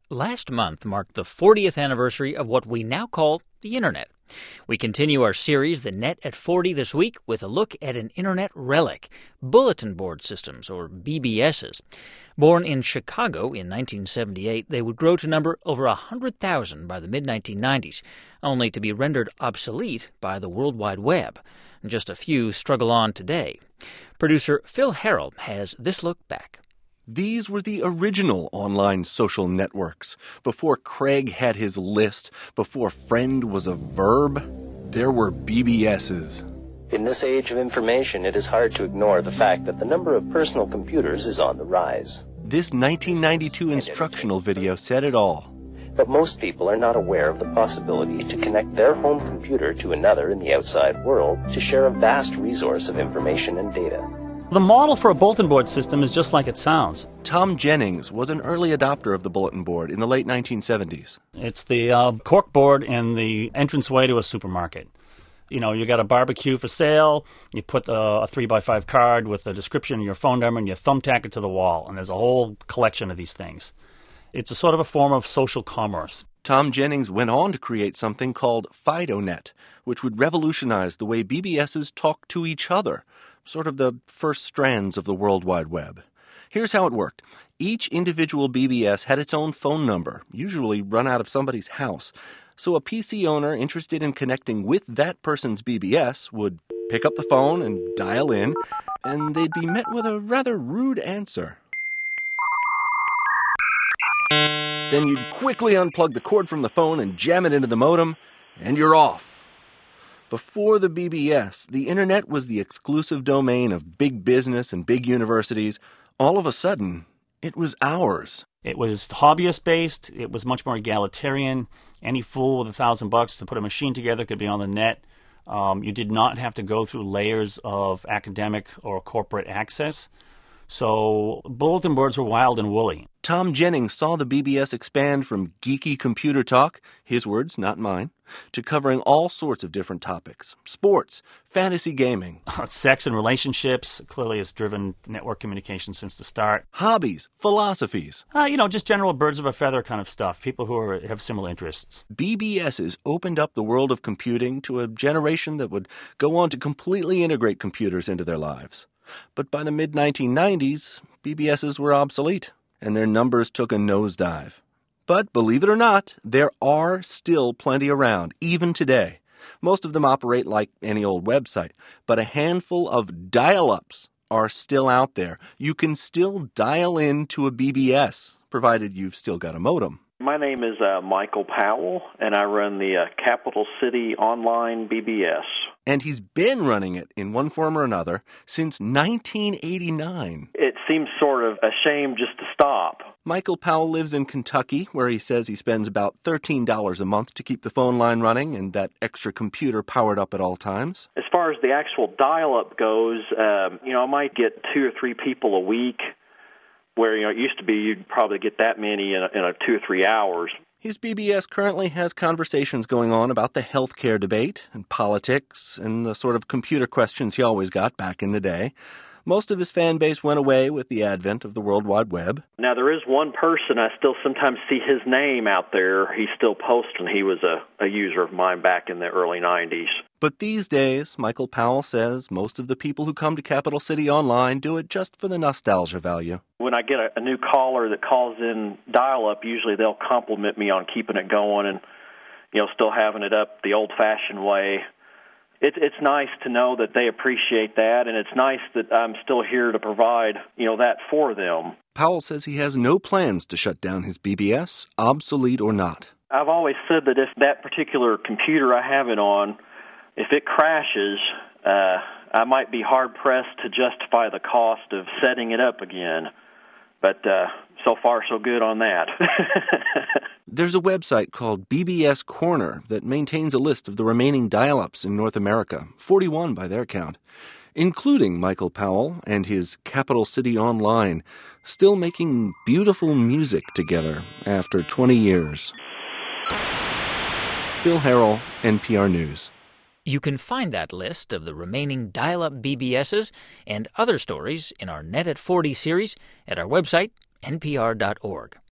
Last month marked the 40th anniversary of what we now call the Internet. We continue our series, The Net at 40, this week with a look at an Internet relic, bulletin board systems, or BBSs. Born in Chicago in 1978, they would grow to number over 100,000 by the mid-1990s, only to be rendered obsolete by the World Wide Web. Just a few struggle on today. Producer Phil Harrell has this look back. These were the original online social networks. Before Craig had his list, before friend was a verb, there were BBSs. In this age of information, it is hard to ignore the fact that the number of personal computers is on the rise. This 1992 instructional video said it all. But most people are not aware of the possibility to connect their home computer to another in the outside world to share a vast resource of information and data. The model for a bulletin board system is just like it sounds. Tom Jennings was an early adopter of the bulletin board in the late 1970s. It's the cork board in the entranceway to a supermarket. You know, you got a barbecue for sale, you put a 3x5 card with a description of your phone number, and you thumbtack it to the wall, and there's a whole collection of these things. It's a sort of a form of social commerce. Tom Jennings went on to create something called FidoNet, which would revolutionize the way BBSs talk to each other, sort of the first strands of the World Wide Web. Here's how it worked. Each individual BBS had its own phone number, usually run out of somebody's house. So a PC owner interested in connecting with that person's BBS would pick up the phone and dial in, and they'd be met with a rather rude answer. Then you'd quickly unplug the cord from the phone and jam it into the modem, and you're off. Before the BBS, the Internet was the exclusive domain of big business and big universities. All of a sudden, it was ours. It was hobbyist-based. It was much more egalitarian. Any fool with $1,000 to put a machine together could be on the net. You did not have to go through layers of academic or corporate access. So bulletin boards were wild and woolly. Tom Jennings saw the BBS expand from geeky computer talk, his words, not mine, to covering all sorts of different topics. Sports, fantasy gaming. Sex and relationships clearly has driven network communication since the start. Hobbies, philosophies. Just general birds of a feather kind of stuff, people who have similar interests. BBSs opened up the world of computing to a generation that would go on to completely integrate computers into their lives. But by the mid-1990s, BBSs were obsolete, and their numbers took a nosedive. But believe it or not, there are still plenty around, even today. Most of them operate like any old website, but a handful of dial-ups are still out there. You can still dial in to a BBS, provided you've still got a modem. My name is Michael Powell, and I run the Capital City Online BBS. And he's been running it in one form or another since 1989. It seems sort of a shame just to stop. Michael Powell lives in Kentucky, where he says he spends about $13 a month to keep the phone line running and that extra computer powered up at all times. As far as the actual dial-up goes, I might get 2 or 3 people a week, where it used to be you'd probably get that many in 2 or 3 hours. His BBS currently has conversations going on about the healthcare debate and politics and the sort of computer questions he always got back in the day. Most of his fan base went away with the advent of the World Wide Web. Now, there is one person I still sometimes see his name out there. He still posts, and he was a user of mine back in the early 90s. But these days, Michael Powell says most of the people who come to Capital City Online do it just for the nostalgia value. When I get a new caller that calls in dial-up, usually they'll compliment me on keeping it going and, still having it up the old-fashioned way. It's nice to know that they appreciate that, and it's nice that I'm still here to provide, that for them. Powell says he has no plans to shut down his BBS, obsolete or not. I've always said that if that particular computer I have it on, if it crashes, I might be hard-pressed to justify the cost of setting it up again. But so far, so good on that. There's a website called BBS Corner that maintains a list of the remaining dial-ups in North America, 41 by their count, including Michael Powell and his Capital City Online, still making beautiful music together after 20 years. Phil Harrell, NPR News. You can find that list of the remaining dial-up BBSs and other stories in our Net at 40 series at our website, npr.org.